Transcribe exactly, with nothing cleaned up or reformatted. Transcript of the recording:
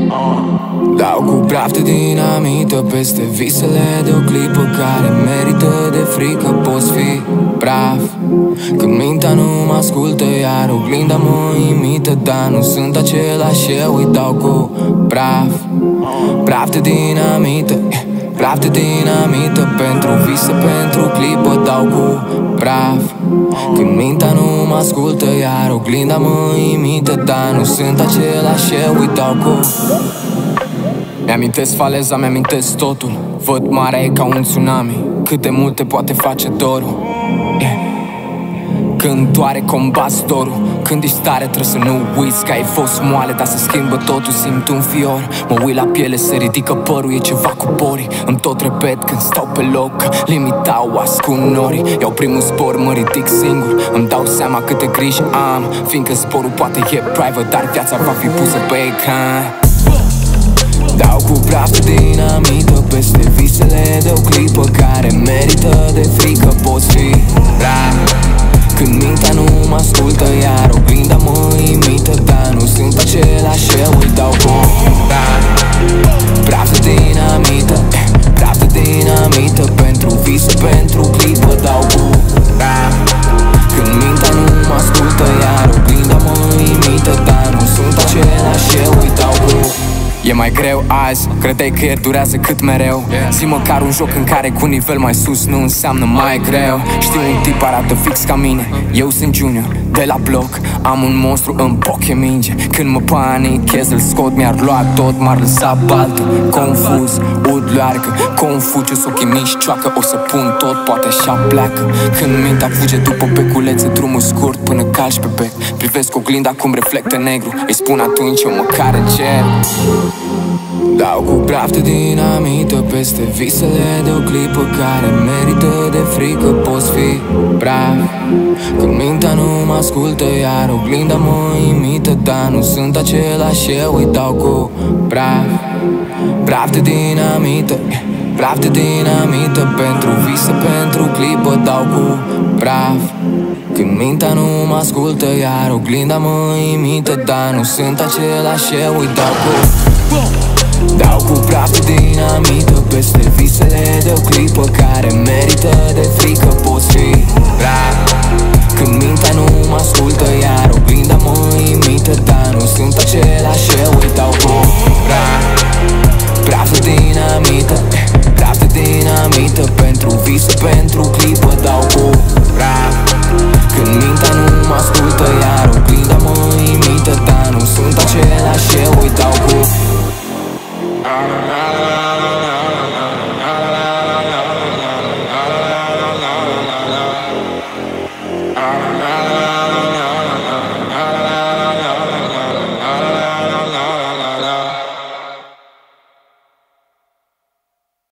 Dau cu praf de dinamită peste visele de o clipă care merită de frică. Poți fi praf când mintea nu mă ascultă, iar oglinda mă imită, dar nu sunt același, eu îi dau cu praf. Praf de dinamită, praf de dinamită pentru vise, pentru clipă. Dau cu praf când mintea nu mă ascultă, iar oglinda mă imită, dar nu sunt același, eu îi dau cu. Mi-amintesc faleza, mi-amintesc totul. Văd marea e ca un tsunami, cât de multe poate face dorul, yeah. Când doare combați dorul, când ești tare trebuie să nu uiți că ai fost moale, dar se schimbă totul, simt un fior. Mă uit la piele, se ridică părul, e ceva cu porii. Îmi tot repet când stau pe loc, limitau, ascund norii. Iau primul spor, mă ridic singur, îmi dau seama câte griji am, fiindcă sporul poate e private, dar viața va fi pusă pe ecran. Dau cu praf de dinamită peste visele de o clipă care merită de frică. Poți fi praf când mintea nu mă ascultă, iar oglinda mă imită, dar nu sunt același, eu îi dau cu praf. Praf de dinamită, praf de dinamită pentru vise, pentru clipă. Dau cu praf când mintea nu mă ascultă, iar oglinda mă imită, dar nu sunt același, eu îi dau cu. E mai greu azi, credeai că ieri durează cât mereu. Zi măcar un joc în care cu nivel mai sus nu înseamnă mai greu. Știu un tip arată fix ca mine, eu sunt junior de la bloc. Am un monstru în poche minge, când mă panichez îl scot, mi-ar lua tot, m-ar lăsa baltă. Confuz, ud leargă, Confucius, ochii mici cioacă, o să pun tot, poate așa pleacă. Când mintea fuge după beculețe, drumul scurt până calci pe bec. Privesc oglinda cum reflectă negru, îi spun atunci eu măcar încerc. Dau cu praf de dinamită peste visele de o clipă care merită de frică. Poți fi praf când mintea nu mă ascultă, iar oglinda mă imită, dar nu sunt același, eu îi dau cu praf. Praf de dinamită, praf de dinamită pentru vise, pentru clipă. Dau cu praf când mintea nu mă ascultă, iar oglinda mă imită, dar nu sunt același, eu îi dau cu. Dau cu praf de dinamită peste visele de o clipă care merită de frică. Poți fi praf când mintea nu mă ascultă, iar oglinda mă imită, dar